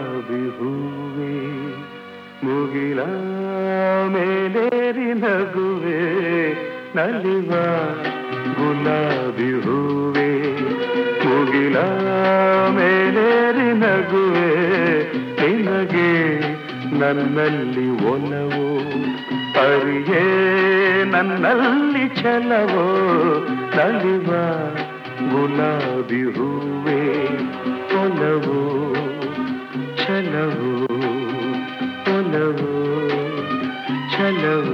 ಗುಲಾಬಿ ಹೂವೆ ಮುಗಿಲ ಮೇಲೇರಿ ನಗುವೆ ನಲಿವ ಗುಲಾಬಿ ಹೂವೆ ಮುಗಿಲ ಮೇಲೇರಿ ನಗುವೆ ನಿನಗೆ ನನ್ನಲ್ಲಿ ಒಲವೋ ಅರಿಯೇ ನನ್ನಲ್ಲಿ ಛಲವೋ ನಲಿವ ಗುಲಾಬಿ ಹೂವೆ ಒಲವೋ ಛಲವೋ ಒಲವೋ ಛಲವೋ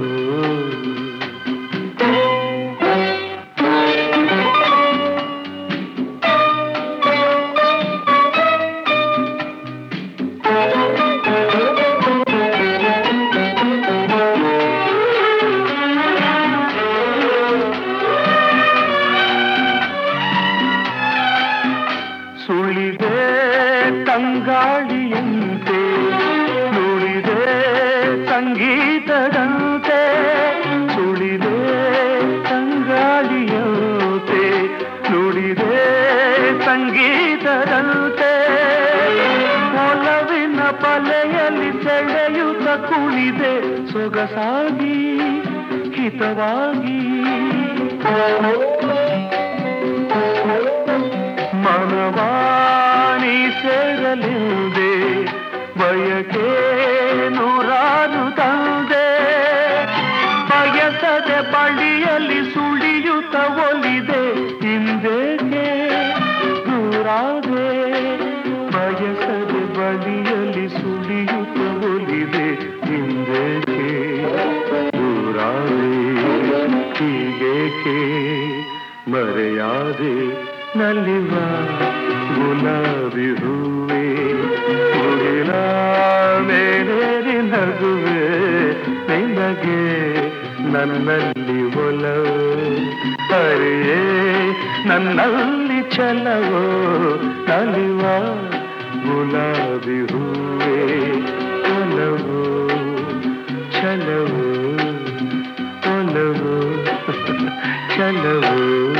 ಸುಳಿದೆ ತಂಗಾಳಿಯಂತೆ ನುಡಿದೆ ಸಂಗೀತದಂತೆ ಸುಳಿದೆ ತಂಗಾಳಿಯಂತೆ ನುಡಿದೆ ಸಂಗೀತದಂತೆ ಒಲವಿನ ಬಲೆಯಲ್ಲಿ ಸೆಳೆಯುತ್ತ ಕುಣಿದೆ ಸೊಗಸಾಗಿ ಹಿತವಾಗಿ ಮನವಾಣಿ ಸೇರಲಿದೆ ಬಯಕೆ ನೂರಾರು ತಂದೆ ಬಯಸದೆ ಬಳಿಯಲ್ಲಿ ಸುಳಿಯುತ್ತ ಒಲಿದೆ ಹಿಂದೇಕೆ ದೂರಾದೆ ಬಯಸದೆ ಬಳಿಯಲ್ಲಿ ಸುಳಿಯುತ್ತ ಒಲಿದೆ ಹಿಂದೇಕೆ ದೂರಾದೆ ಹೀಗೇಕೆ ಮರೆಯಾದೆ ನಲಿವ ಗುಲಾಬಿ ಹೂವೆ ಮುಗಿಲ ಮೇಲೇರಿ ನಗುವೆ ನಿನಗೆ ನನ್ನಲ್ಲಿ ಒಲವೋ ಅರಿಯೇ ನನ್ನಲ್ಲಿ ಛಲವೋ ನಲಿವ ಗುಲಾಬಿ ಹೂವೆ ಒಲವೋ ಛಲವೋ ಒಲವೋ ಛಲವೋ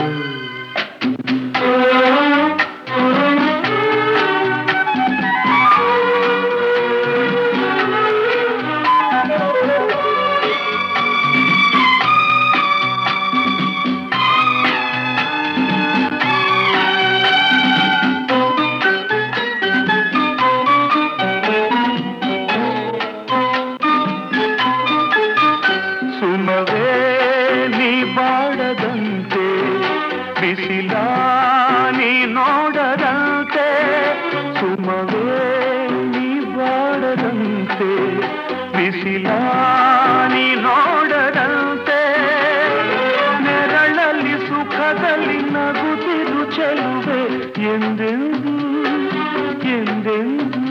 ಸುಮವೇ ನೀ ಬಾಡದಂತೆ ಬಿಸಿಲ ನೀ ನೋಡದಂತೆ ಸುಮವೇ ನೀ ಬಾಡದಂತೆ ಬಿಸಿಲ ನೀ ನೋಡದಂತೆ ನೆರಳಲ್ಲಿ ಸುಖದಲ್ಲಿ ನಗುತ್ತಿರು ಚೆಲುವೆ ಎಂದೆಂದು ಎಂದೆಂದು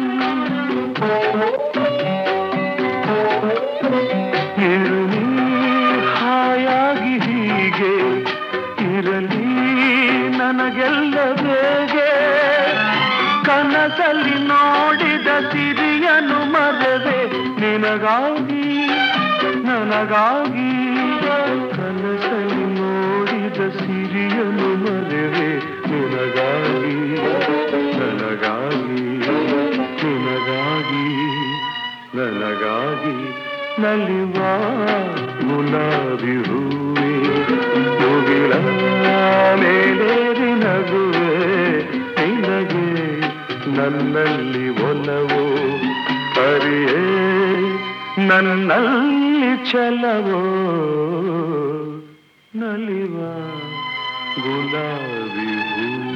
ಇರಲಿ ಹಾಯಾಗಿ ಹೀಗೆ ಇರಲಿ ನನಗೆಲ್ಲ ಬೇಗೆ ಕನಸಲ್ಲಿ ನೋಡಿದ ಸಿರಿಯನು ಮರೆವೆ ನಿನಗಾಗಿ ನನಗಾಗಿ ಕನಸಲ್ಲಿ ನೋಡಿದ ಸಿರಿಯನು ಮರೆವೆ ನಿನಗಾಗಿ ನನಗಾಗಿ ನಿನಗಾಗಿ ನನಗಾಗಿ ನಲಿವ ಗುಲಾಬಿ ಹೂವೆ ಮುಗಿಲ ಮೇಲೇರಿ ನಗುವೆ ನಿನಗೆ ನನ್ನಲ್ಲಿ ಒಲವೋ ಅರಿಯೇ ನನ್ನಲ್ಲಿ ಛಲವೋ ನಲಿವ ಗುಲಾಬಿ ಹೂವೆ